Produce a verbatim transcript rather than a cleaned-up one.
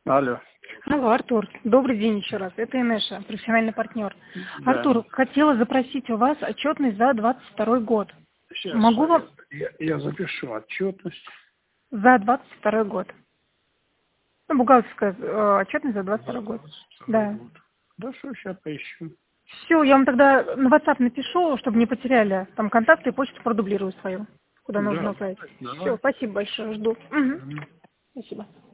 Алло. Алло, Артур. Добрый день еще раз. Это Инеша, профессиональный партнер. Да. Артур, хотела запросить у вас отчетность за двадцать второй год. Сейчас Могу я, вам... я, я запишу отчетность. За двадцать второй год. Ну, бухгалтерская э, отчетность за двадцать второй год. Да. Год. Хорошо, сейчас поищу. Все, я вам тогда на WhatsApp напишу, чтобы не потеряли там контакты и почту продублирую свою, куда нужно Да, отправить. давай. Все, спасибо большое, жду. Угу. Мгм. Спасибо.